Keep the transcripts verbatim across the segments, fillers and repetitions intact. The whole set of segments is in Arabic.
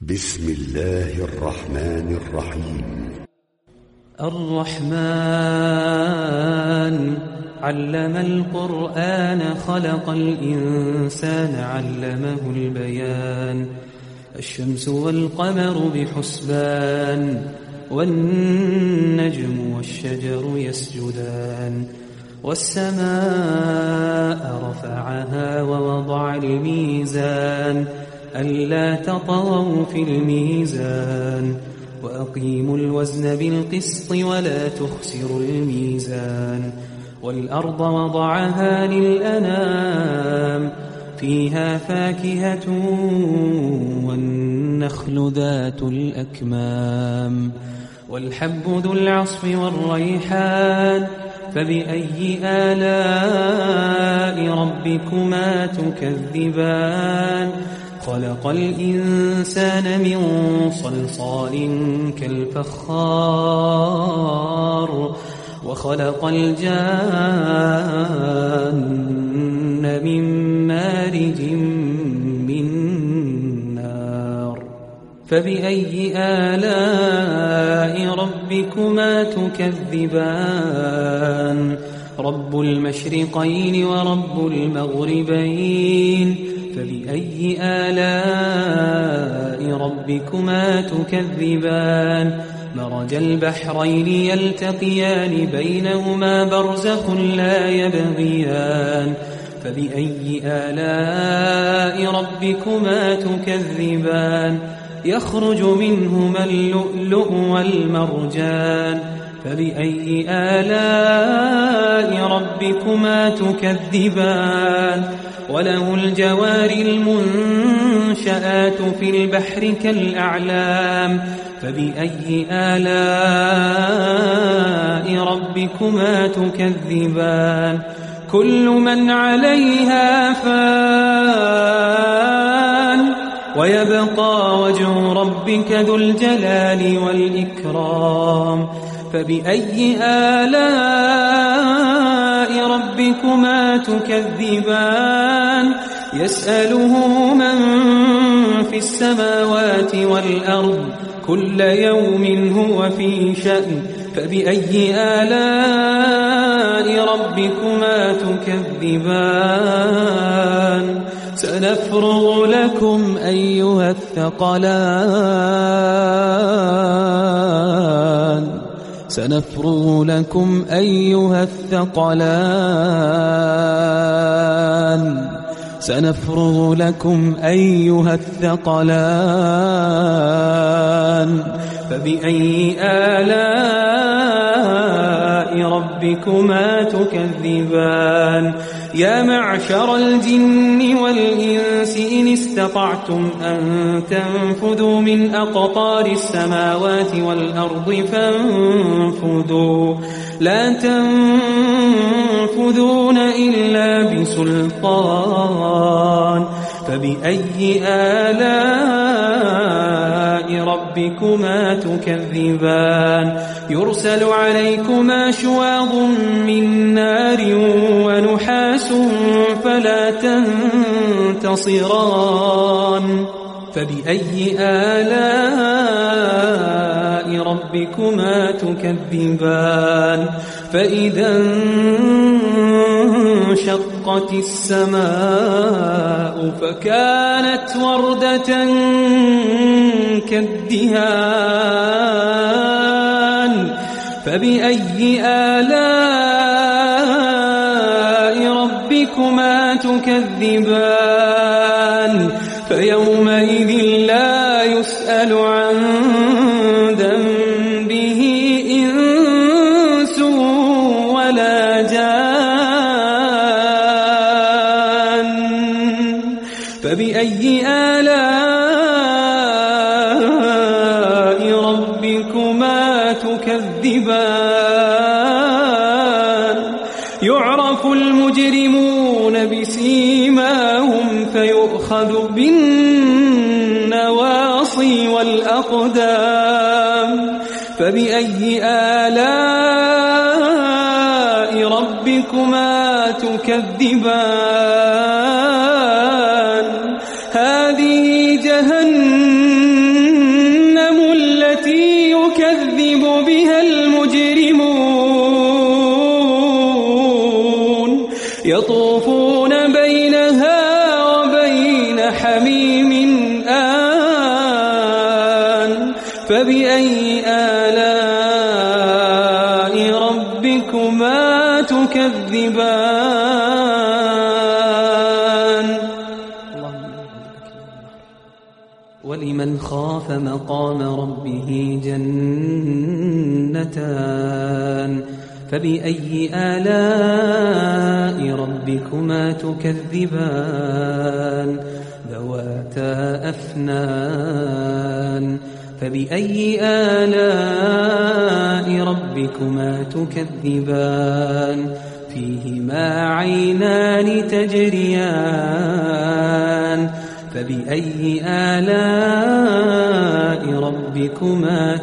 بسم الله الرحمن الرحيم. الرحمن علم القرآن خلق الإنسان علمه البيان. الشمس والقمر بحسبان والنجم والشجر يسجدان. والسماء رفعها ووضع الميزان ألا تطغوا في الميزان وأقيموا الوزن بالقسط ولا تخسروا الميزان. والأرض وضعها للأنام فيها فاكهة والنخل ذات الأكمام والحب ذو العصف والريحان. فبأي آلاء ربكما تكذبان؟ خلق الإنسان من صلصال كالفخار وخلق الجان من مارج من نار. فبأي آلاء ربكما تكذبان؟ رب المشرقين ورب المغربين. فبأي آلاء ربكما تكذبان؟ مرج البحرين يلتقيان بينهما برزخ لا يبغيان. فبأي آلاء ربكما تكذبان؟ يخرج منهما اللؤلؤ والمرجان. فبأي آلاء ربكما تكذبان؟ وله الجوار المنشآت في البحر كالأعلام. فبأي آلاء ربكما تكذبان؟ كل من عليها فان ويبقى وجه ربك ذو الجلال والإكرام. فبأي آلاء ربكما تكذبان؟ يسأله من في السماوات والأرض كل يوم هو في شأن. فبأي آلاء ربكما تكذبان؟ سنفرغ لكم أيها الثقلان سنفرغ لكم أيها الثقلان سنفرغ لكم أيها الثقلان. فبأي آلاء ربكما تكذبان؟ يا معشر الجن والإنس إن استطعتم أن تنفذوا من أقطار السماوات والأرض فانفذوا لا تنفذون إلا بسلطان. فبأي آلاء ربكما تكذبان؟ يرسل عليكما شواظ من نار ونحاس فلا تنتصران. فبأي آلاء ربكما تكذبان؟ فإذا انشقت السماء فكانت وردة كالدهان. فبأي آلاء ربكما تكذبان؟ فيومئذ لا يسأل عن ذنبه إنس ولا جان. فبأي آلاء ربكما تكذبان؟ يعرف المجرمون بسيماهم فيؤخذ بالنواصي والأقدام. فبأي آلاء ربكما تكذبان؟ هذه جهنم فبأي آلاء ربكما تكذبان ولمن خاف مقام ربه جنتان فبأي آلاء ربكما تكذبان ذواتا أفنان فبأي آلاء ربكما تكذبان فيهما عينان تجريان فبأي آلاء ربكما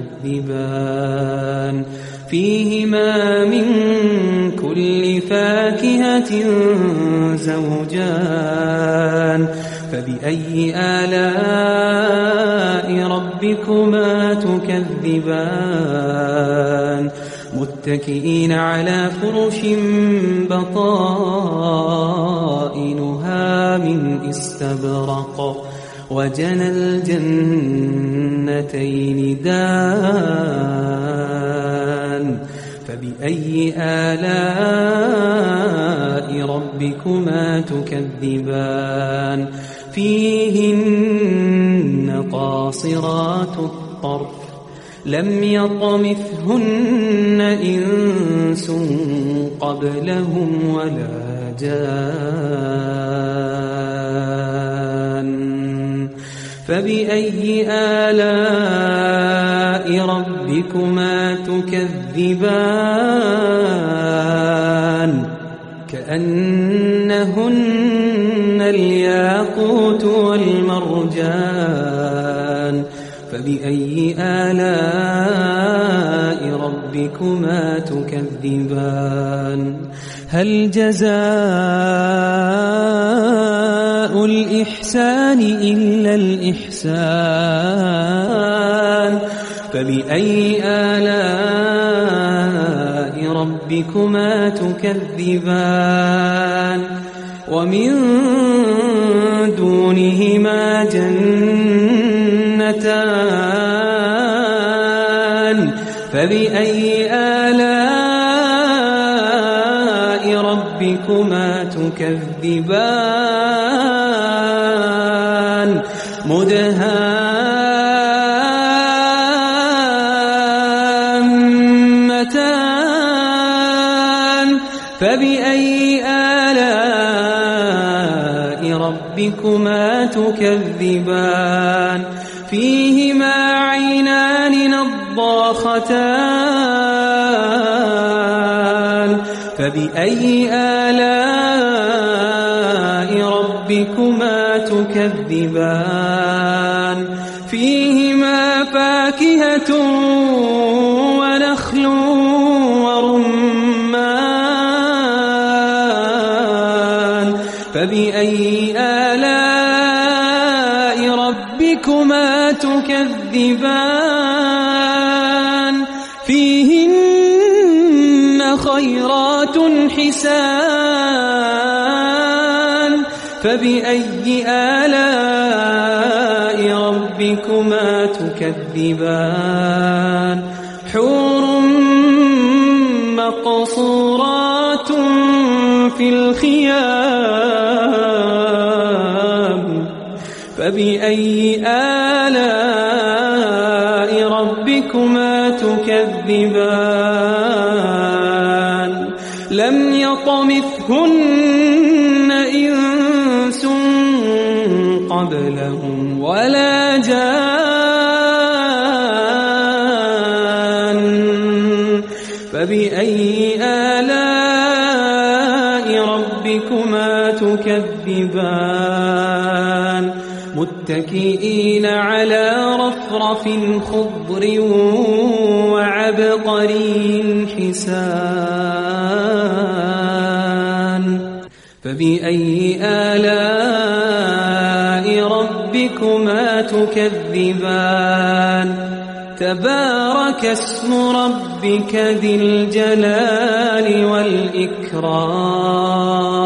تكذبان فيهما من كل فاكهة زوجان فبأي آلاء ربكما تكذبان متكئين على فرش بطائنها من استبرق وجنى الجنتين دان فبأي آلاء ربكما تكذبان فيهن قاصرات الطرف لم يطمثهن إنس قبلهم ولا جان فبأي آلاء ربكما تكذبان كأنهن الياقوت والمرجان فبأي آلاء ربكما تكذبان هل جزاء الإحسان إلا الإحسان فبأي آلاء ربكما تكذبان ومن دونهما جنتان فبأي آلاء ربكما تكذبان مدهامتان فبأي آلاء ربكما تكذبان فيهما عينان نضاختان فبأي آلاء ربكما تكذبان فيهما فاكهة ونخل ورمان فبأي آلاء ربكما تكذبان فيهن خيرات حسان فبأي آلاء ربكما تكذبان حور مقصورات في الخيام فبأي آلاء ربكما تكذبان لم يطمثهن إنس قبلهم ولا جان فبأي آلاء ربكما تكذبان متكئين على رفرف خضر وعبقري حسان فبأي آلاء ربكما تكذبان تبارك اسم ربك ذي الجلال والإكرام